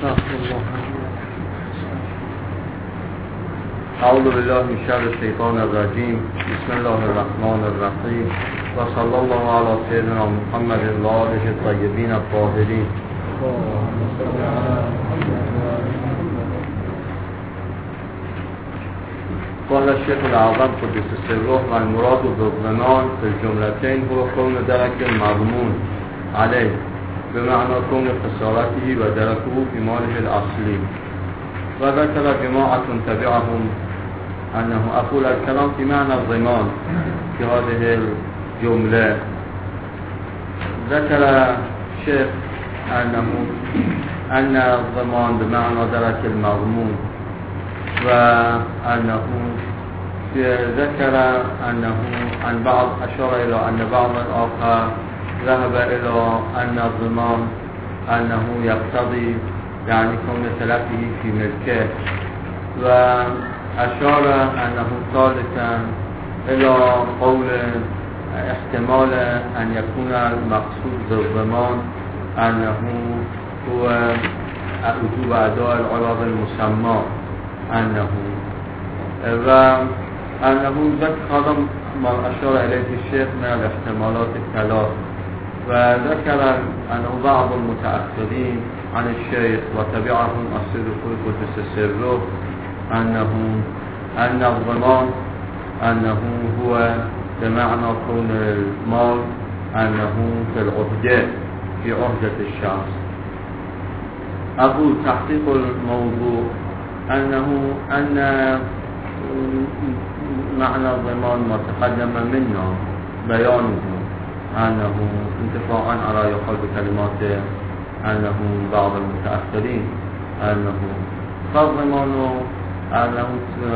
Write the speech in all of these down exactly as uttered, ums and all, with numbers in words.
استغفر الله. اعوذ بالله من شر الشیطان الرجیم. بسم الله الرحمن الرحیم و صلی الله علی سیدنا محمد و آله الطیبین الطاهرین. قال الشيخ الأعظم قدس سره والمراد بالضمان في الجملتين هو كون درك المضمون عليه بمعنى كون خسارته ودركه في ماله الأصلي. وذكر جماعة تبعهم أنه أقول الكلام في معنى الضمان في هذه الجملة. ذكر الشيخ أنه أن الضمان بمعنى درك المضمون، وأنه ذكر أنه عن بعض أشار إلى أن بعض الآخر ذهب إلى أن الضمان أنه يقتضي يعني كون تلفه في ملكه، وأشار أنه ثالثا إلى قول احتمال أن يكون المقصود بالضمان أنه هو وجوب أداء العوض المسمى، أنه وأنه ذكر هذا ما أشار إليه الشيخ من الاحتمالات الثلاث. وذكر أنه بعض المتأخرين عن الشيخ وتبعهم السيد قدس سره أنه أن الضمان أنه هو بمعنى كون المال أنه في العهدة في عهدة الشخص. أقول تحقيق الموضوع أنه أن معنى الضمان ما تقدم منا بيانه، أنه انتفاعا على يقال بكلمات أنه بعض المتأخرين أنه فالضمان أنه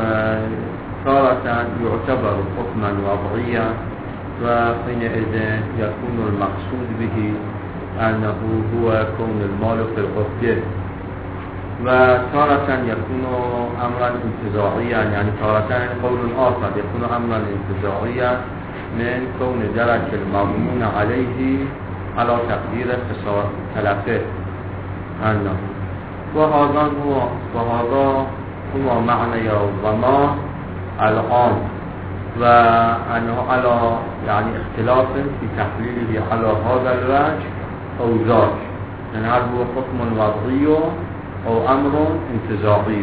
تارة يعتبر حكما وضعيا، وحينئذ يكون المقصود به أنه هو كون المال في العهدة، وتارة يكون أمرا انتزاعيا، يعني تارة قول آخر يكون أمرا انتزاعيا من كون درك المضمون عليه على تقدير خسارة تلفه أنه. وهذا هو وهذا هو معنى الضمان العام، وأنه على يعني اختلاف في تحليله على هذا الوجه أو ذاك، يعني هل هو حكم وضعي أو أمر انتزاعي،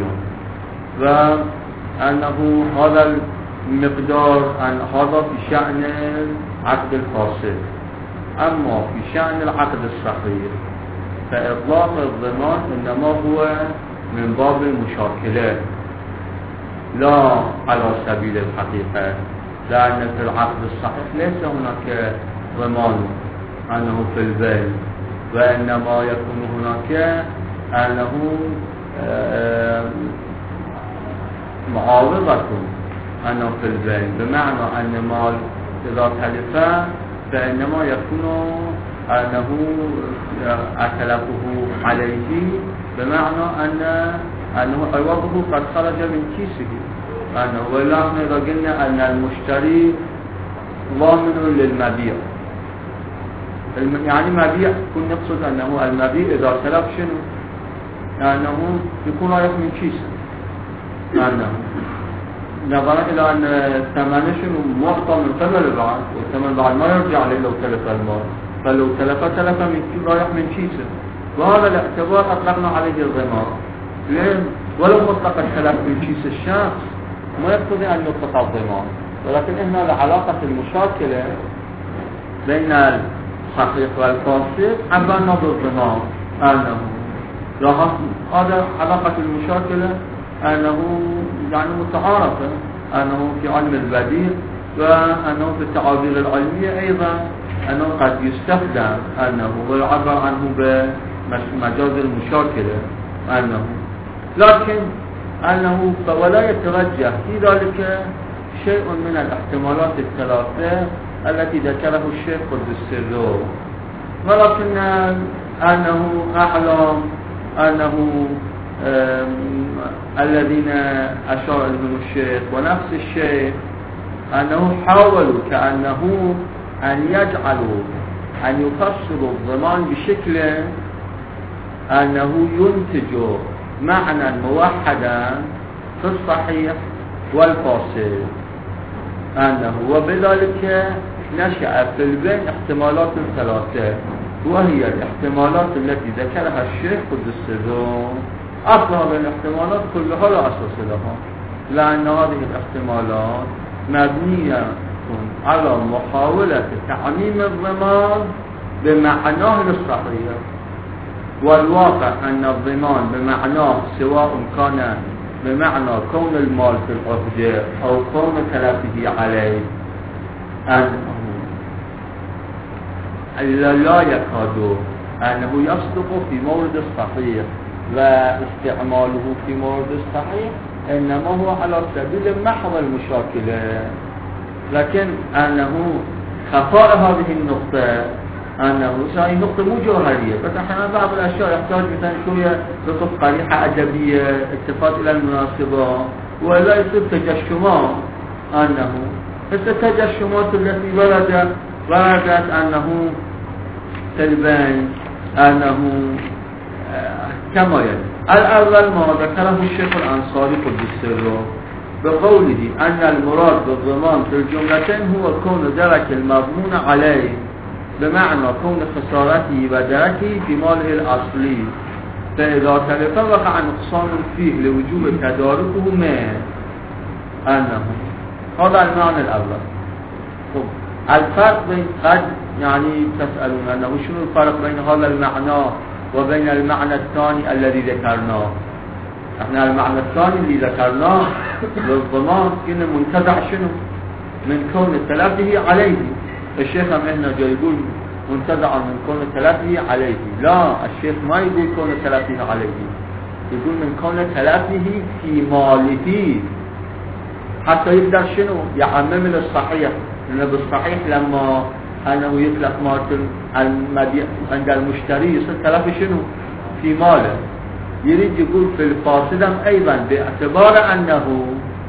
وأنه هذا المقدار أن هذا في شأن العقد الفاسد. أما في شأن العقد الصحيح فإطلاق الضمان إنما هو من باب المشاكلة لا على سبيل الحقيقة، لأن في العقد الصحيح ليس هناك ضمان أنه في البيع، وإنما يكون هناك أنه معاوضة أنه في البيع، بمعنى أن مال إذا تلف فإنما يكون أنه أتلفه عليه، بمعنى أن أنه عوضه قد خرج من كيسه، أنه ولكن إذا قلنا أن المشتري ضامن للمبيع، يعني مبيع كن نقصد أنه المبيع إذا تلف شنو؟ لأنه يكون رايح من كيسه، لأنه نظرا إلى أن الثمن شنو معطى من ثمن البعض، والثمن بعد ما يرجع عليه لو تلف المال، فلو تلف تلف من رايح من كيسه، وهذا الاعتبار أطلقنا عليه الضمان. لين ولو مطلق التلف من كيس الشخص ما يقتضي أن يطلق الضمان، ولكن هنا لعلاقة المشاكلة بين الصحيح والفاسد عبرنا بالضمان، أنه هذا علاقة المشاكلة أنه يعني متعارفة، أنه في علم البديع، وأنه في التعابير العلمية أيضا أنه قد يستخدم أنه ويعبر عنه بمجاز المشاكلة أنه، لكن أنه ولا يترجح في ذلك شيء من الاحتمالات الثلاثة التي ذكره الشيخ قدس سره، ولكن أنه أعلم أنه الذين أشار إليهم الشيخ ونفس الشيخ أنه حاولوا كأنه أن يجعلوا أن يفسروا الضمان بشكل أنه ينتج معنى موحدا في الصحيح والفاصل، أنه وبذلك نشأ في البين احتمالات ثلاثة، وهي الاحتمالات التي ذكرها الشيخ قدس سره. أصل هذه الاحتمالات كلها لا أساس لها، لأن هذه الاحتمالات مبنية على محاولة تعميم الضمان بمعناه الصحيح، والواقع أن الضمان بمعناه سواء كان بمعنى كون المال في العقد أو كون تلفه عليه أنه لا يكاد أنه يصدق في مورد الصحيح، واستعماله في مورد الصحيح إنما هو على سبيل محو المشاكلة، لكن أنه خفاء هذه النقطة أنه هذه نقطة مو جوهرية، بس أحيانا بعض الأشياء يحتاج مثلا شوية لطف قريحة أدبية، التفات إلى المناسبة، ولا يصير تجشمات. أنه التجشمات التي وردت وردت أنه تلبين أنه آه كما يلي. الأول ما ذكره الشيخ الأنصاري قدس سره بقوله أن المراد بالضمان في الجملتين هو كون درك المضمون عليه، بمعنى كون خسارته ودركه في ماله الأصلي، فإذا تلف وقع نقصان فيه لوجوب تداركه منه. أنه هذا المعنى الأول. طب الفرق بين قد يعني تسألون أنه شنو الفرق بين هذا المعنى وبين المعنى الثاني الذي ذكرناه؟ احنا المعنى الثاني اللي ذكرناه للضمان كنا منتزع شنو؟ من كون تلفه عليه. الشيخ هم هنا جاي يقول منتزع من كون تلفه عليه، لا الشيخ ما يقول كون تلفه عليه، يقول من كون تلفه في ماله، حتى يقدر شنو يعمم للصحيح، لأن بالصحيح لما أنه يتلف مال المبيع عند المشتري يصير تلف شنو في ماله. يريد يقول في الفاسد أيضا باعتبار أنه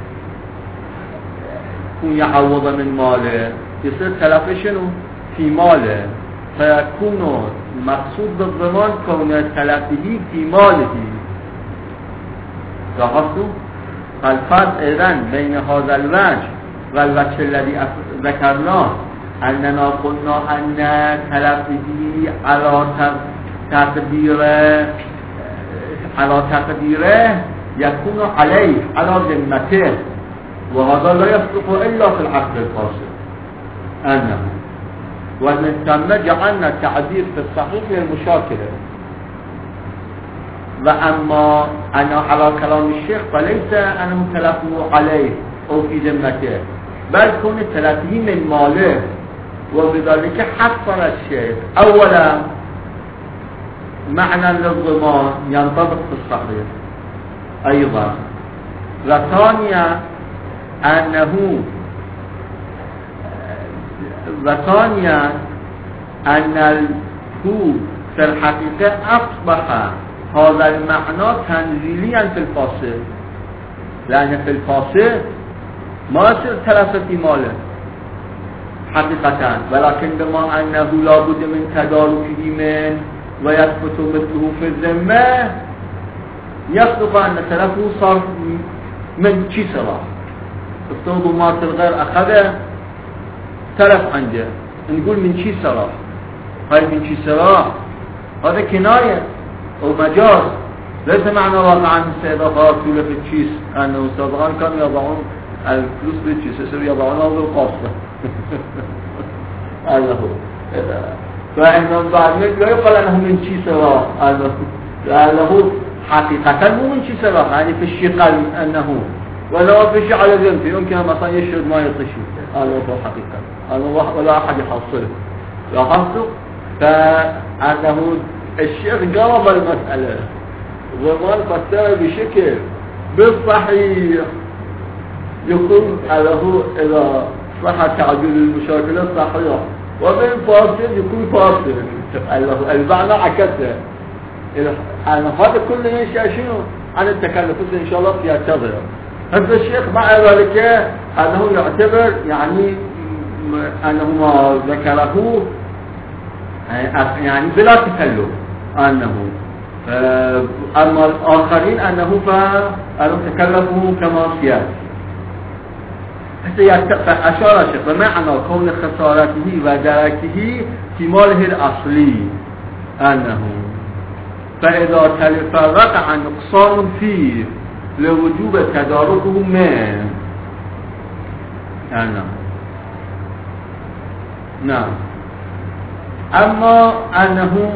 يكون يعوض من ماله يصير تلف شنو في ماله، فيكون المقصود بالضمان كون تلفه في ماله. لاحظتوا؟ فالفرق إذن بين هذا الوجه والوجه الذي ذكرناه أننا قلنا أن تلفه على تقديره على تقديره يكون عليه على ذمته، وهذا لا يصدق إلا في العقد الفاسد. أنه ومن ثم جعلنا التعبير في الصحيح للمشاكلة. وأما أنا على كلام الشيخ فليس أنه تلفه عليه أو في ذمته، بل كون تلفه من ماله، وبذلك حصل الشيخ أولا معنى للضمان ينطبق في الصحيح أيضا، وثانيا أنه وثانيا أن الكود في الحقيقة أصبح هذا المعنى تنزيليا في الفاصل، لأن في الفاصل ما يصير تلف في ماله حقيقة، ولكن بما أنه لا بد من تداركه من ويثبت مثله في الذمة يصدق أن تلفه صار من شي صلاح. افترضوا مات الغير أخذه تلف عنده، نقول من شي صلاح، هاي من شي صلاح هذا كناية أو مجاز، ليس معنى واقعا السيدة خاصة في الشيس أنه سابقا كانوا يضعون الفلوس في الشيس يصير يضعونها بالقاصة. هذا هو. فإنهم بعد لا يقال أنه من شي صلاح، لأنه حقيقة مو من شي صلاح، يعني في الشقل أنه ولا في شيء على ذنبه يمكن مثلا يشهد ما يطشي، هذا هو حقيقة، هذا ولا أحد يحصله. لاحظتوا؟ فأنه الشيخ جاوب المسألة وما فسر بشكل بالصحيح يكون له إذا صح تعديل المشاكل الصحيحة، وبالفاصل يكون فاصل المعنى عكسه. أنا هذا كله ينشأ شنو عن التكلف إن شاء الله سيعتبر. هذا الشيخ مع ذلك أنه يعتبر يعني أنه ما ذكره يعني بلا تكلف، أنه أما الآخرين أنه فأنهم تكلفوا كما سيأتي فأشار الشيخ بمعنى كون خسارته ودركه في ماله الأصلي أنه فإذا تفرق عن نقصان فيه لوجوب تداركه من أنه نعم. أما أنه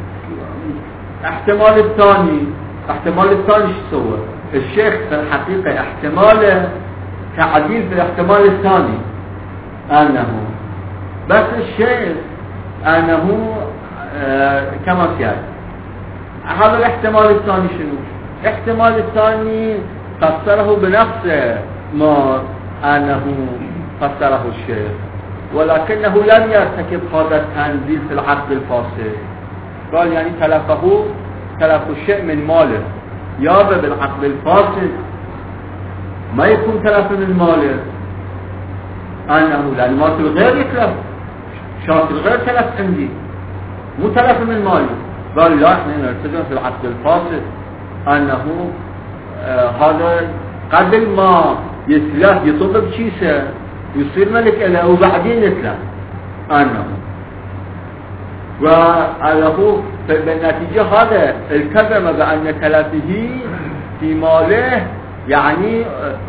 احتمال الثاني احتمال الثاني شو سوى الشيخ في الحقيقة احتمال تعديل في الاحتمال الثاني أنه بس الشيخ أنه آه كما سياد هذا الاحتمال الثاني شنو الاحتمال الثاني فسره بنفسه ما أنه فسره الشيخ ولكنه لم يرتكب هذا التنزيل في العقد الفاسد قال يعني تلفه تلف الشيء من ماله يا بالعقد الفاسد ما يكون تلف من ماله أنه لأن مالك الغير يتلف شرط الغير تلف عندي مو تلف من مالي قال لا احنا نرتجم في العقد الفاسد أنه آه هذا قبل ما يتلف يطلب شيسه يصير ملك له وبعدين يتلف أنه وله بالنتيجة هذا التزم بأن تلفه في ماله يعني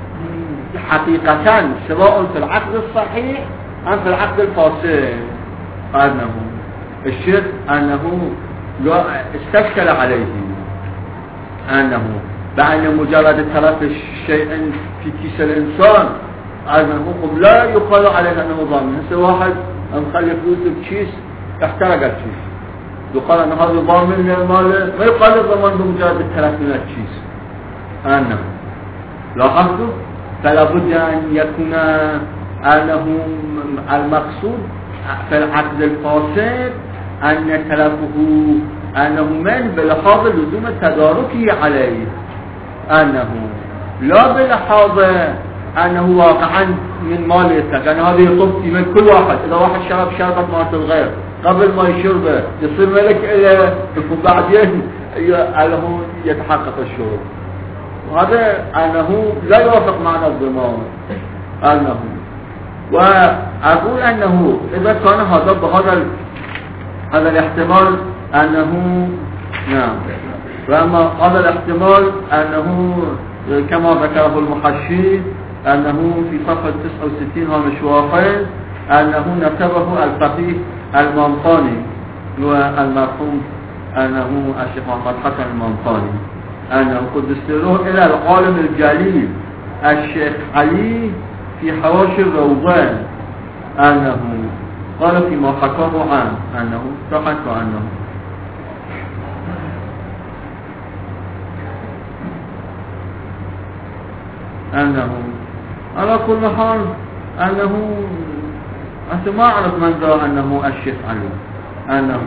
حقيقة سواء في العقد الصحيح أم في العقد الفاسد أنه الشرك أنه استشكل عليه أنه بأن مجرد تلف الشيء في كيس الإنسان أنه لا يقال عليه أنه ضامن هسه واحد مخلي فلوسه بكيس احترق الكيس يقال أن هذا ضامن للمال ما يقال الضمان بمجرد التلف من الكيس أنه لاحظتوا فلا بد أن يكون أنه المقصود في العقد الفاسد أن تلفه أنه من بلحاظ لزوم تداركه عليه أنه لا بلحاظ أنه واقعا من مال يتلف يعني هذا يطب من كل واحد إذا واحد شرب شربت مالت الغير قبل ما يشربه يصير ملك إلى وبعدين له يتحقق الشرب وهذا أنه لا يوافق معنى الضمان أنه وأقول أنه إذا كان هذا بهذا هذا الاحتمال أنه نعم وأما هذا الاحتمال أنه كما ذكره المحشي أنه في صفحة تسعة وستين هامش واحد أنه نسبه الفقيه المنطاني والمرحوم أنه الشيخ محمد حسن المنطاني أنه قد استروه إلى العالم الجليل الشيخ علي في حواشي الروضان أنه قال فيما حكاه عنه أنه فحكى عنه أنه على كل حال أنه أنت ما أعرف من ذا أنه الشيخ علي أنه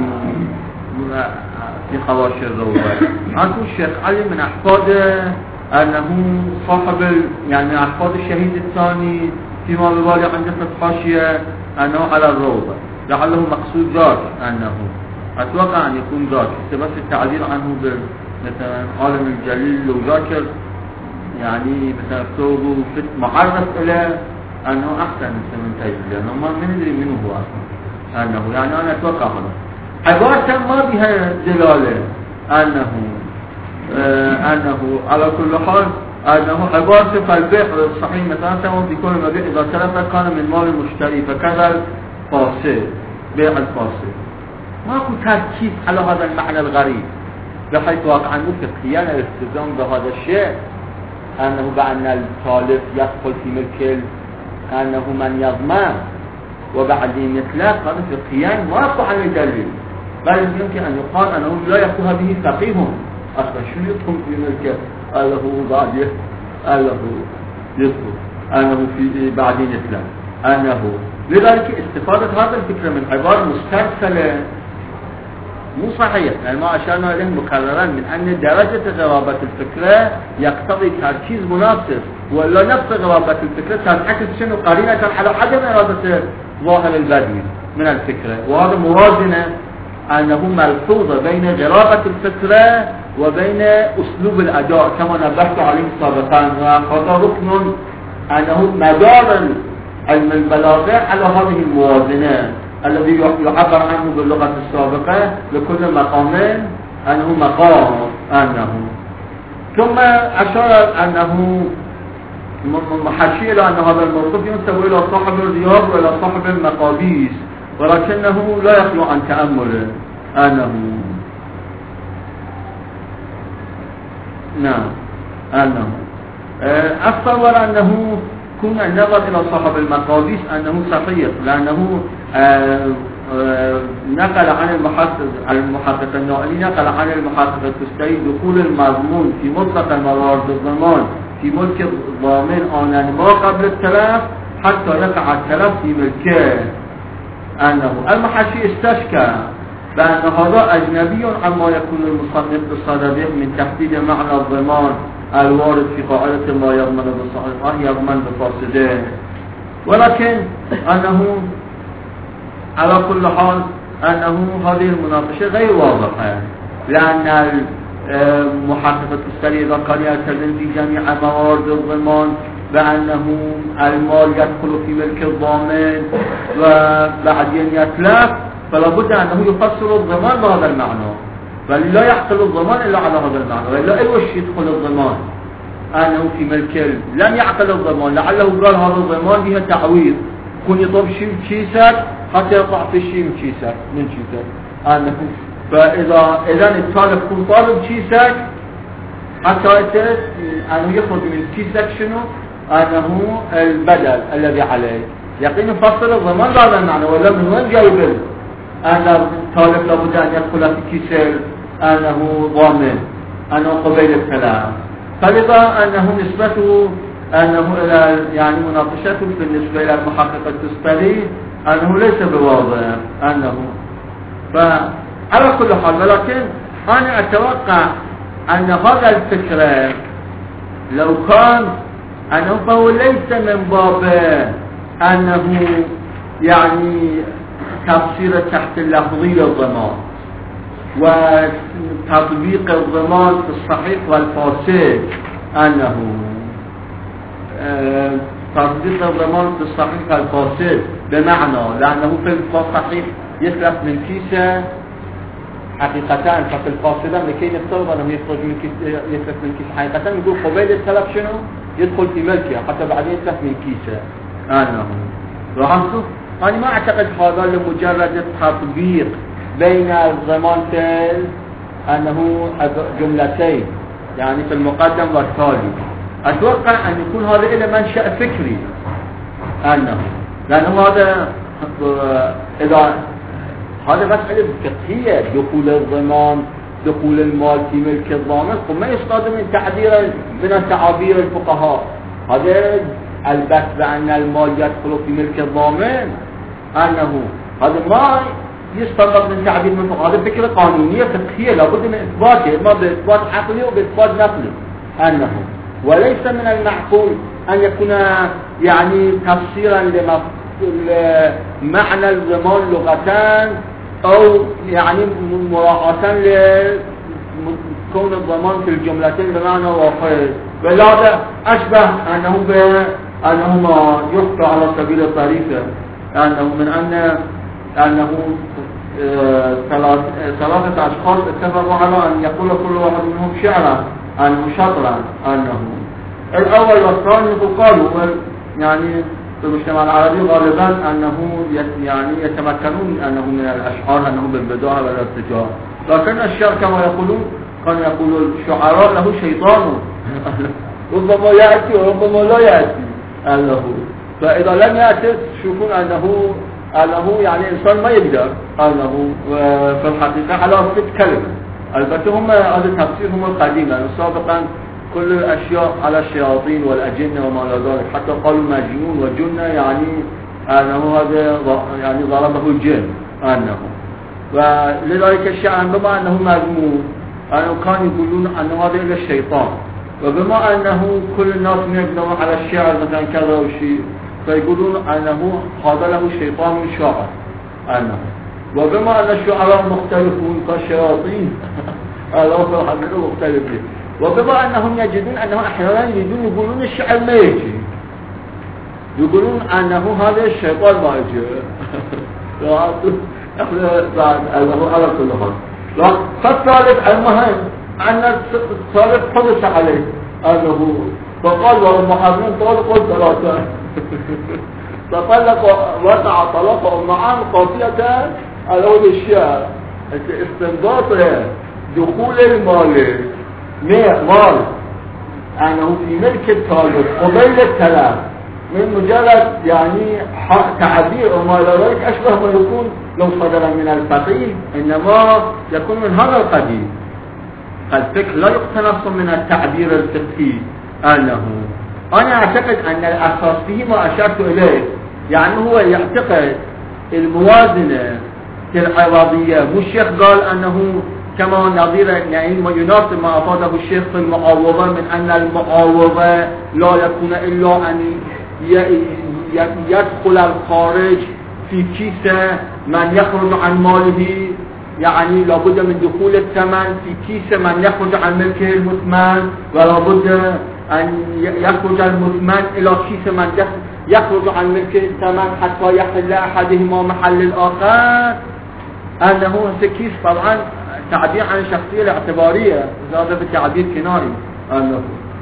في حواشي الروضان أنه الشيخ علي من أحفاده أنه صاحب يعني أحفاد الشهيد الثاني فيما ببالي عند فتحاشية أنه على الروضة لعله مقصود ذاك أنه أتوقع أن يكون ذاك بس التعبير عنه مثلا عالم الجليل لو ذاكر يعني مثلا كتبه معرف إلى أنه أحسن من تجد لأنه ما ندري منه هو أصلا أنه يعني أنا أتوقع هذا عبارة ما بها دلالة أنه آه أنه على كل حال أنه عبارة فالبيع الصحيح مثلا سواء بيكون المبيع إذا تلف كان من مال المشتري فكذا الفاسد بيع الفاسد ماكو تركيز على هذا المعنى الغريب بحيث واقعا فقهيا الالتزام بهذا الشيء أنه بأن الطالب يدخل في ملك أنه من يضمن وبعدين يتلف هذا فقهيا ماكو عن دليل بل يمكن أن يقال أنه لا يقوها به فقيه أصلا شو يدخل في ملكه أنه بعد أنه يدخل أنه في بعدين يتلف أنه لذلك استفادة هذا الفكرة من عبارة مسترسلة مو صحيح لأن ما أشارنا إليه مكررا من أن درجة غرابة الفكرة يقتضي تركيز مناسب ولا نفس غرابة الفكرة تنعكس شنو قرينة على عدم إرادة ظاهر البديل من الفكرة وهذا موازنة أنه ملحوظة بين غرابة الفكرة وبين أسلوب الأداء كما نبهت عليه سابقا، وهذا ركن أنه مدار علم البلاغة على هذه الموازنة الذي يعبر عنه باللغة السابقة لكل مقام أنه مقام أنه. ثم أشار أنه محشي إلى أن هذا الموصوف ينسب إلى صاحب الرياض وإلى صاحب المقابيس، ولكنه لا يخلو عن تأمل أنه نعم أنه أتصور أنه كون النظر إلى صاحب المقابيس أنه صحيح، لأنه آآ آآ نقل عن المحقق المحقق النائلي نقل عن المحقق التستري دخول المضمون في مطلق الموارد الضمان في ملك الضامن آنًا ما قبل التلف حتى يقع التلف في ملكه. أنه المحشي استشكى بأن هذا أجنبي عما يكون المصنف بالصدد من تحديد معنى الضمان الوارد في قاعدة ما يضمن بالصحيح يضمن بفاسده، ولكن أنه على كل حال أنه هذه المناقشة غير واضحة، لأن المحقق التستري إذا كان يلتزم في جميع موارد الضمان بأنه المال يدخل في ملك الضامن وبعدين يتلف، فلا بد أنه يفسر الضمان بهذا المعنى، بل لا يحصل الضمان إلا على هذا المعنى، وإلا أي وش يدخل الضمان أنه في ملك لم يعقل الضمان، لعله قال هذا الضمان بها تعويض كون يطلب شيء كيسك حتى يقع في شيء من كيسك من كيسك أنه فإذا إذا الطالب كون طالب كيسك حتى أنه يخرج من كيسك شنو أنه البدل الذي عليه يقين يفسر الضمان بهذا المعنى، ولا من وين جايب أن الطالب لابد أن يدخل في كيسه أنه ضامن أنه قبيل الكلام، فلذا أنه نسبته أنه إلى يعني مناقشته بالنسبة إلى المحقق التستري أنه ليس بواضح أنه. فعلى كل حال، ولكن أنا أتوقع أن هذا الفكرة لو كان أنه فهو ليس من باب أنه يعني تفسير تحت اللفظي للضمان وتطبيق الضمان في الصحيح والفاسد، أنه أه تطبيق الضمان في الصحيح والفاسد بمعنى لأنه في الصحيح يتلف من كيسه حقيقة، ففي الفاسدة لكي نفترض أنه يخرج من كيسه يتلف من كيسه حقيقة يقول قبيل التلف شنو يدخل في ملكه حتى بعدين يتلف من كيسه أنه. لاحظتوا أنا ما أعتقد هذا لمجرد التطبيق بين الضمان في أنه جملتين يعني في المقدم والتالي، أتوقع أن يكون هذا إلى منشأ فكري أنه، لأنه هذا إذا هذا مسألة فقهية دخول الضمان دخول المال في ملك الضامن ثم يصطاد من تعبير من تعابير الفقهاء هذا البت بأن المال يدخل في ملك الضامن أنه هذا ما يستنبط من تعبير من فقهاء، هذا فكرة قانونية فقهية لابد من إثباته إما بإثبات عقلي وبإثبات نقلي أنه، وليس من المعقول أن يكون يعني تفسيرا لمعنى الضمان لغتان أو يعني مراعاة لكون الضمان في الجملتين بمعنى واحد، بل هذا أشبه أنه أنه ما يحكى على سبيل الطريقة أنه من أن أنه ثلاثة أشخاص اتفقوا على أن يقول كل واحد منهم شعرا أنه شطرا أنه الأول والثاني قالوا يعني في المجتمع العربي غالبا أنه يعني يتمكنون أنه من الأشعار أنه بالبداهة والارتجاع، لكن الشعر كما يقولون كانوا يقولون الشعراء له شيطان ربما يأتي وربما لا يأتي أنه، فإذا لم يأتي تشوفون أنه أنه يعني إنسان ما يقدر أنه في الحقيقة على صدق كلمة، البته هم هذا التفسير هم القديم لأنه سابقا كل الأشياء على الشياطين والأجنة وما لا ذلك، حتى قالوا مجنون وجنة يعني أنه هذا يعني ضربه الجن أنه، ولذلك الشعر بما أنه مذموم أنه كانوا يقولون أنه هذا إلى الشيطان، وبما أنه كل الناس يبنون على الشعر مثلا كذا وشيء فيقولون أنه هذا له شيطان شاعر أنه، وبما أن الشعراء مختلفون كالشياطين هذا هو حقيقة مختلف فيه. وبما أنهم يجدون أنه أحيانا يجدون يقولون الشعر ما يجي، يقولون أنه هذا الشيطان ما يجي. احنا بعد أنه على كل حال. فالثالث المهم أن الثالث حدث عليه أنه فقال والمحرمين طلقوا ثلاثة فطلق وقع طلق أمعان قافية على أول الشعر استنباط دخول المال مال أنه في ملك الثالث قبيل الثلاث من مجرد يعني تعبير وما ذلك أشبه ما يكون لو صدر من الفقيه، إنما يكون من هذا القبيل. الفقه لا يقتنص من التعبير الفقهي أنه أنا أعتقد أن الأساس فيه ما أشرت إليه، يعني هو يعتقد الموازنة العوضية. والشيخ قال أنه كما نظير يعني ما يناسب ما أفاده الشيخ في المعاوضة من أن المعاوضة لا يكون إلا أن يدخل الخارج في كيس من يخرج عن ماله، يعني لابد من دخول الثمن في كيس من يخرج عن ملكه المثمن، ولابد أن يخرج المثمن إلى كيس من يخرج عن ملكه الثمن حتى يحل أحدهما محل الآخر. أنه الكيس طبعا تعبير عن الشخصية الاعتبارية، هذا بالتعبير كناري أنه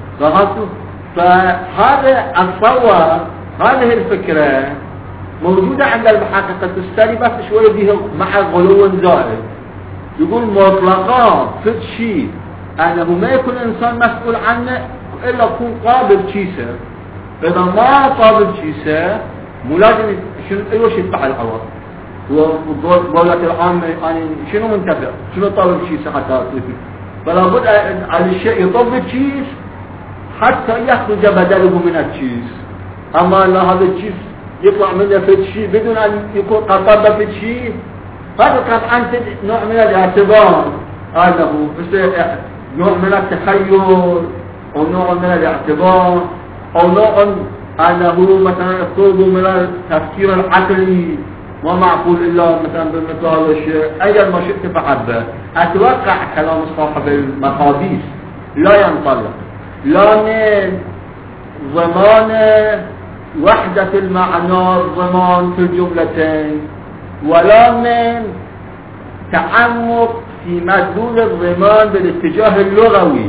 فهذا أتصور هذه الفكرة موجودة عند المحقق التستري بس شوية بها مع غلو زائد. يقول مطلقا في الشيء أنه ما يكون إنسان مسؤول عنه إلا يكون قابل شيسة. إذا ما قابل شيسة مو لازم شنو أيوة شيء يدفع العوض. وقولة العامة يعني شنو منتفع شنو طالب شيسة حتى أصير، فلا بد على الشيء يطلب شيس حتى يخرج بدله من الشيس. أما لا هذا الشيس يطلع منه في الشيء بدون أن يكون قطب في الشيء، هذا طبعا نوع من الاعتبار، هذا نوع من التخيل أو نوع من الاعتبار أو نوع أنه مثلا يطلب من التفكير العقلي ما معقول إلا مثلا بمثل هذا الشيء. أيا ما شئت فعبه. أتوقع كلام صاحب المقاديس لا ينطلق لا من ضمان وحدة المعنى الضمان في الجملتين ولا من تعمق في مدلول الضمان بالاتجاه اللغوي،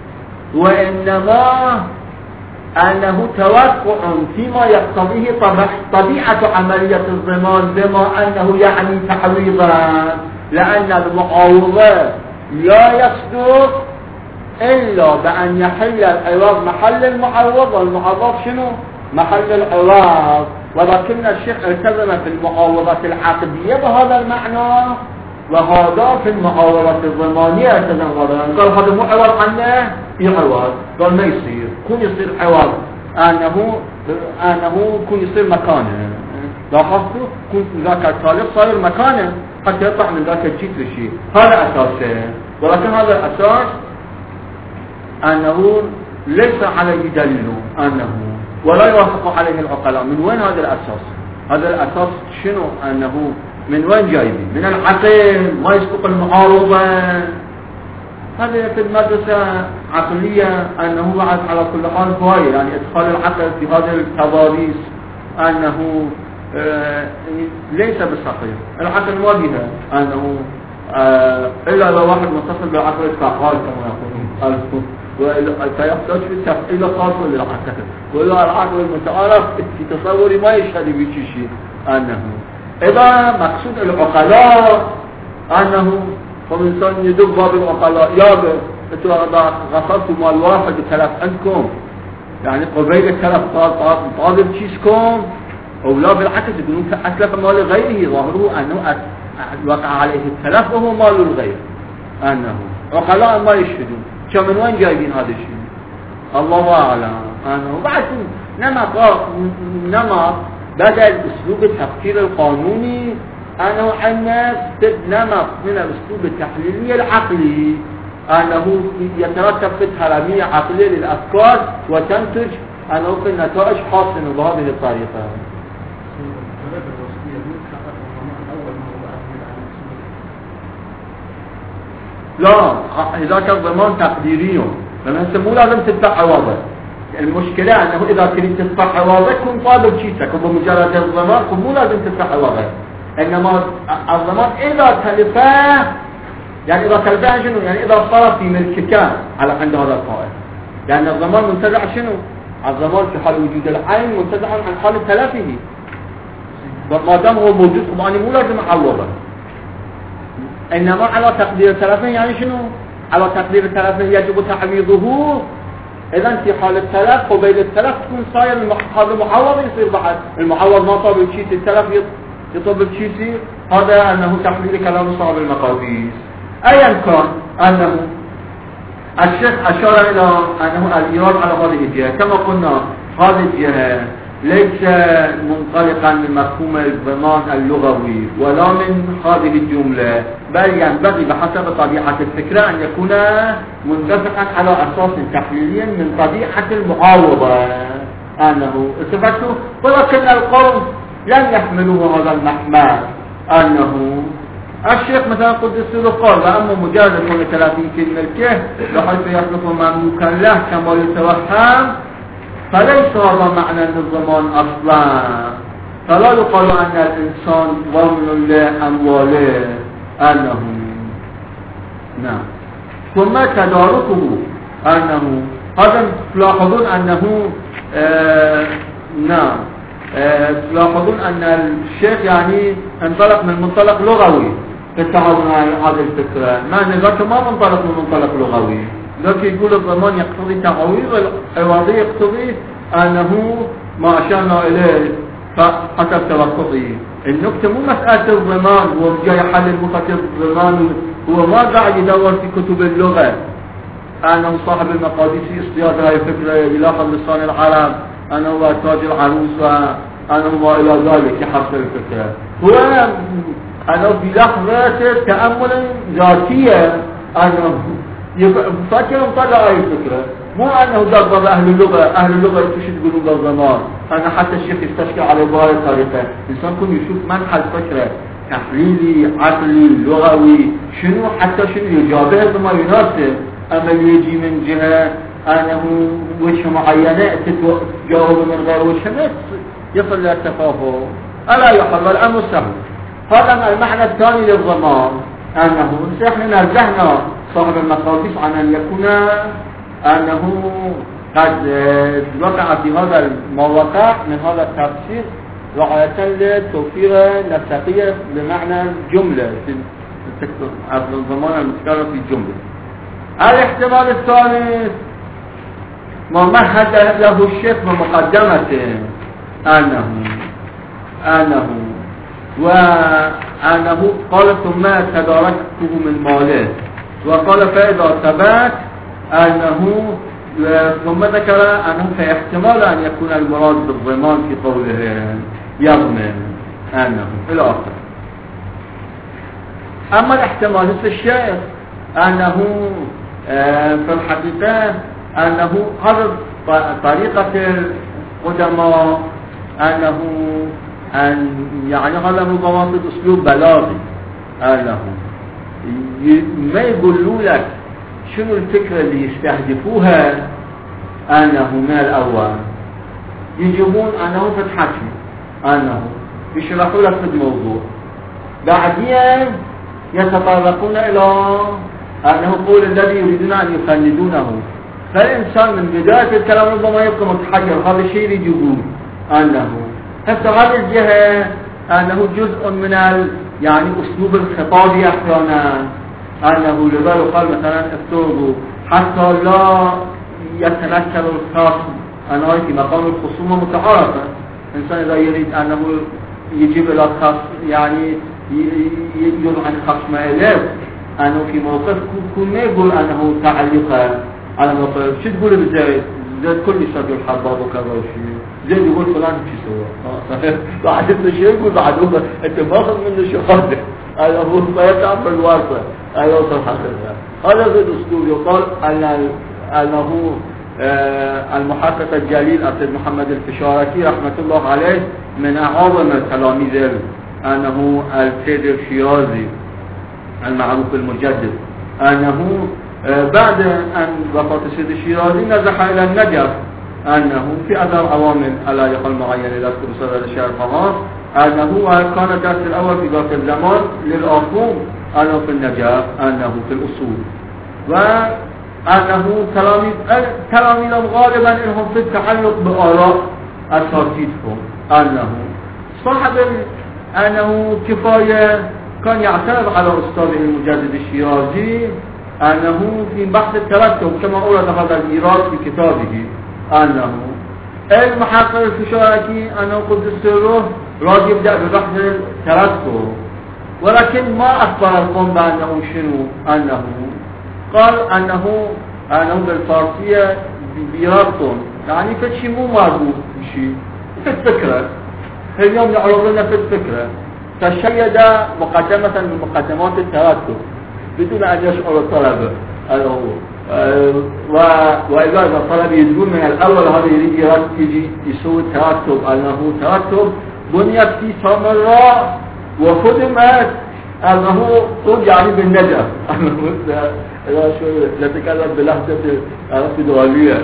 وإنما أنه توقع فيما يقتضيه طبيعة عملية الضمان بما أنه يعني تعويضا، لأن المعاوضة لا يصدق إلا بأن يحل العوض محل المعوض، والمعوض شنو؟ محل العوض. ولكن الشيخ التزم في المعاوضات العقدية بهذا المعنى، وهذا في المعاوضات الضمانية التزم غدا. قال هذا مو عوض عنه يعوض، قال ما يصير، كون يصير عوض أنه أنه كون يصير مكانه، لاحظتوا كون ذاك الطالب صار مكانه حتى يطلع من ذاك الشيء لشيء. هذا أساسه، ولكن هذا الأساس أنه ليس عليه دليل أنه ولا يوافق عليه العقلاء. من وين هذا الأساس؟ هذا الأساس شنو؟ أنه من وين جايبين؟ من العقل ما يسبق المعارضة. هذا في المدرسة عقلية أنه بعد على كل حال هواية، يعني إدخال العقل في هذه التضاريس أنه آه ليس بالصحيح. العقل ما بها أنه آه إلا لو واحد متصل بالعقل الفعال كما يقولون، فيحتاج في التفعيل خاصة للعقل، ولا العقل المتعارف في تصوري ما يشهد بشي شيء. أنه إذا مقصود العقلاء أنه فالإنسان يدق باب العقلاء يابا انتوا غصبتوا مال واحد التلف عندكم، يعني قبيل التلف طالب شيسكم، أو لا بالعكس يقولون أتلف مال غيره، ظاهره أنه وقع عليه التلف وهو مال الغير. أنه عقلاء ما يشهدون. شو من وين جايبين هذا الشيء؟ الله أعلم. أنه بعد نمط نمط بدأ الأسلوب التفكير القانوني أنه عندنا نمط من الأسلوب التحليلي العقلي أنه يترتب فتحة رمية عقلية للأفكار وتنتج أنه في النتائج حاصلة بهذه الطريقة. لا إذا كان ضمان تقديري فمثلا مو لازم تدفع عوضه. المشكلة أنه إذا تريد تدفع عوضه كن طالب شيتك وبمجرد الضمان مو لازم تدفع عوضه. إنما الضمان إذا تلفه يعني إذا تلفه شنو؟ يعني إذا صار في ملكك على عند هذا القائل. لأن الضمان منتزع شنو؟ الضمان في حال وجود العين منتزع عن حال تلفه. ما دام هو موجود طبعا مو لازم أعوضه. إنما على تقدير تلفه يعني شنو؟ على تقدير تلفه يجب تعويضه. إذا في حال التلف وبين التلف تكون صاير هذا المعوض يصير بعد المعوض ما طاب بشيء التلف يطب بشيء. هذا أنه تحليل كلام صاحب المقاديس. أيا كان أنه الشيخ أشار إلى أنه الإيراد على هذه الجهة كما قلنا هذه الجهة ليس منطلقا من مفهوم الضمان اللغوي ولا من هذه الجملة، بل ينبغي بحسب طبيعة الفكرة أن يكون منطبقا على أساس تحليلي من طبيعة المعاوضة. أنه استفدتوا ولكن القوم لم يحملوه هذا المحمل. أنه الشيخ مثلا قدس له قال وأما مجرد كون ثلاثين في الملكة بحيث يصرف مملوكا له كما يتوهم فليس هذا معنى الضمان أصلا. فلا يقال أن الإنسان ضامن لأمواله. أنه نعم ثم تداركه أنه هذا تلاحظون أنه آه نعم آه تلاحظون أن الشيخ يعني انطلق من منطلق لغوي في التعاون على هذه الفكرة، مع ذلك ما منطلق من منطلق لغوي. لكن يقول الضمان يقتضي تعويض، العوضي يقتضي أنه ما أشرنا إليه حسب توقفه. النكتة مو مسألة الضمان هو جاي حل المخاطب الضمان هو ما قاعد يدور في كتب اللغة أنه صاحب المقاديس اصطياد هاي الفكرة يلاحظ لسان العرب أنه هو تاج العروس وأنه ما إلى ذلك يحصل الفكرة. هو أنه بلحظة تأمل ذاتية أنه فاكر مطلع هاي الفكرة، مو أنه ضرب أهل اللغة. أهل اللغة يتشد قلوب الضمان. أنا حتى الشيخ يستشكل على بهاي الطريقة إنسان كن يشوف منحى الفكرة تحليلي عقلي لغوي شنو حتى شنو يجابه بما يناسب. أما يجي من جهة أنه وجه معينة تتجاوب من غير وجه يصل إلى التفاهم. ألا يحل الأمر سهل. هذا المعنى الثاني للضمان أنه نحن نزهنا صاحب المقاديس عن أن يكون أنه قد وقع في هذا المواقع من هذا التفسير رعاية لتوفير نسقية بمعنى الجملة في الضمان المذكر في الجملة. الاحتمال الثالث ما مهد له الشيخ بمقدمته أنه أنه وأنه قال ثم تداركته من ماله، وقال فإذا ثبت أنه ثم ذكر أنه في احتمال أن يكون المراد بالضمان في قوله يضمن أنه إلى آخره. أما الاحتمال الشيخ أنه في الحقيقة أنه هذا طريقة القدماء أنه أن يعني هذا مضامن أسلوب بلاغي أنه ما يقولوا لك شنو الفكرة اللي يستهدفوها أنه من الأول يجيبون أنه في الحكي أنه يشرحوا لك في الموضوع بعدين يتطرقون إلى أنه قول الذي يريدون أن يفندونه. فالإنسان من بداية الكلام ربما يبقى متحجر هذا الشيء اللي يجيبون أنه حتى هذه الجهة أنه جزء من ال يعني أسلوب الخطابي أحيانا أنه لذا يقال مثلا افترضوا حتى لا يتنكر الخصم أنه في مقام الخصومة متعارفة. إنسان إذا يريد أنه يجيب إلى الخصم يعني يضع الخصم إليه أنه في موقف كل ما يقول أنه تعلق على موقف شو تقول بزيد زيد كل شيء الحباب وكذا وشيء زيد يقول فلان شو سوى بعد انت شيء يقول بعد هو انت ماخذ منه شهاده هذا هو ما يتعب الوارثه هذا هو الحقيقه. هذا غير اسلوب يقال ان انه المحقق الجليل السيد محمد الفشاركي رحمه الله عليه من اعظم التلاميذ انه السيد الشيرازي المعروف المجدد أنه بعد أن وفاة السيد الشيرازي نزح إلى النجف، أنه في أثر عوامل على يقل معين يذكر صدر الشعر فقط، أنه كان الدرس الأول في ذاك الزمان للآخوم أنه في النجف، أنه في الأصول، وأنه تلاميذ تلاميذهم غالبا إنهم في التعلق بآراء أساتذتهم، أنه صاحب أنه كفاية كان يعترض على أستاذه المجدد الشيرازي أنه في بحث الترتب كما أورد هذا الإيراد في كتابه، أنه المحقق الفشاركي أنه قدس سره راد يبدأ ببحث الترتب، ولكن ما أخبر القوم بأنه شنو، أنه قال أنه أنه بالفارسية بيربطون، يعني فشي مو مربوط بشيء في الفكرة، اليوم يعرض لنا في الفكرة، فشيد مقدمة من مقدمات الترتب بدون أن يشعر الطلبة، وإذا الطلبة يدرون من الأول هذا يريد يجي يسوي ترتب، أنه ترتب بنيت في سامراء وخدمت أنه قد يعني بالنجف، لا شوي نتكلم بلهجة فيدرالية.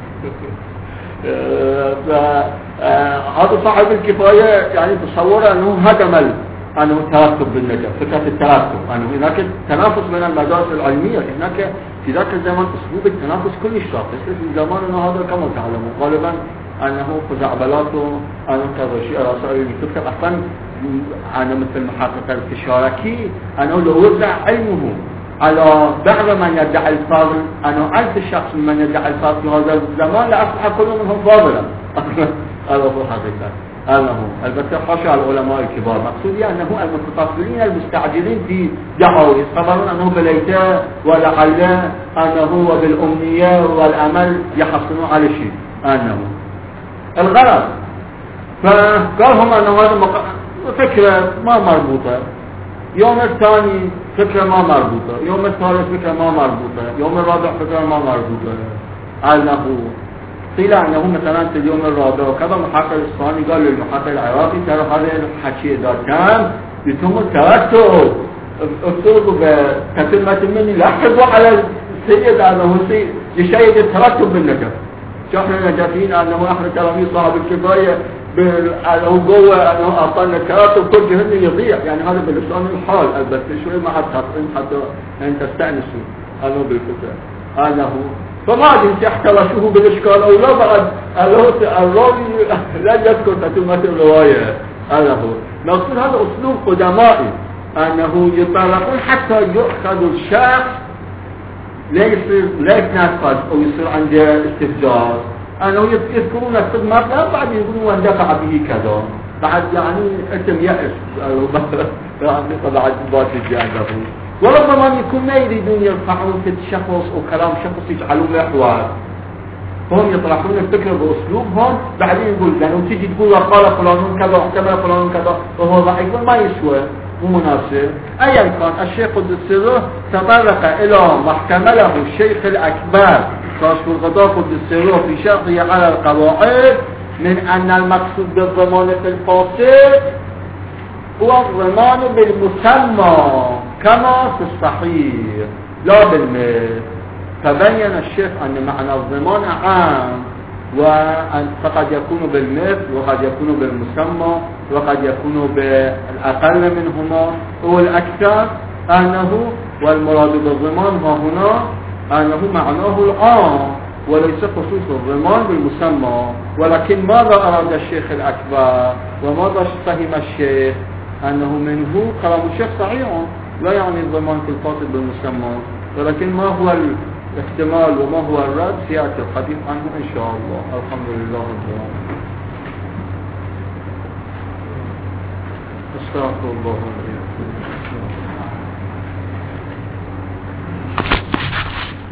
فهذا صاحب الكفاية يعني تصور أنه هدم أنه ترتب بالنجف، فكرة الترتب، أنه هناك تنافس بين المدارس العلمية، هناك في ذاك الزمان أسلوب التنافس كلش راقي، في الزمان أنه هذا كما تعلمون غالبا أنه خزعبلاته أنه كذا رسائل تكتب أصلا أنا مثل محقق الفشاركي أنه لو وزع علمه على بعض من يدعي الفاضل، أنه ألف شخص من يدعي الفاضل في هذا الزمان لأصبح كل منهم فاضلا. هذا هو حقيقة أنه البته خاشع العلماء الكبار، مقصودي أنه المتطفلين المستعجلين في دعوة يصبرون أنه بليته ولعله أنه وبالأمنية والأمل يحصلون على شيء، أنه الغرض. فقالهم أنه هذا مق... فكرة ما مربوطة، يوم الثاني فكرة ما مربوطة، يوم الثالث فكرة ما مربوطة، يوم الرابع فكرة ما مربوطة، أنه قيل أنه مثلا في اليوم الرابع وكذا محقق الإسباني قال للمحقق العراقي ترى هذا الحكي إذا كان يتم الترتب اكتبوا بتتمة مني لاحظوا على السيد أنه يشيد الترتب بالنجف، شحن نجفين أنه احنا تلاميذ صاحب الكفاية أنه قوة أنه أعطانا الترتب كل جهنم يضيع، يعني هذا بلسان الحال البته شوي مع التطعيم حتى أن تستأنسوا أنه بالفكرة أنه فما أدري احترشوه بالإشكال أو لا، بعد الراوي لا يذكر تتمة الرواية، هذا هو نقول هذا أسلوب قدمائي، أنه يطلقون حتى يؤخذ الشخص لا يصير لا يتنفذ أو يصير عنده استفزاز، أنه يذكرون الصدق مثلا بعد يقولون واندفع به كذا، بعد يعني أنتم يأس بعد باطل جانبه، وربما يكون ما يريدون يرفعون في الشخص أو كلام شخص يجعلون محور، فهم يطرحون الفكرة بأسلوبهم، بعدين يقول لأنه تيجي تقول وقال فلان كذا واحتمل فلان كذا وهو ضعيف ما يسوى مو مناسب. أيا كان الشيخ قدس سره تطرق إلى ما احتمله الشيخ الأكبر كاشف الغطاء قدس سره في شرحه على القواعد من أن المقصود بالضمان في الفاصل هو الضمان بالمسمى كما في الصحيح لا بالمثل. فبين الشيخ أن معنى الضمان عام، وأن فقد يكون بالمثل وقد يكون بالمسمى وقد يكون بالأقل منهما والأكثر، أنه والمراد بالضمان ها هنا أنه معناه العام وليس خصوص الضمان بالمسمى. ولكن ماذا أراد الشيخ الأكبر وماذا فهم الشيخ؟ أنه منه كلام الشيخ صحيح لا يعني الضمان في الفاصل بالمسمى، ولكن ما هو الاحتمال وما هو الرد سيأتي الحديث عنه إن شاء الله. الحمد لله رب العالمين. استغفر الله.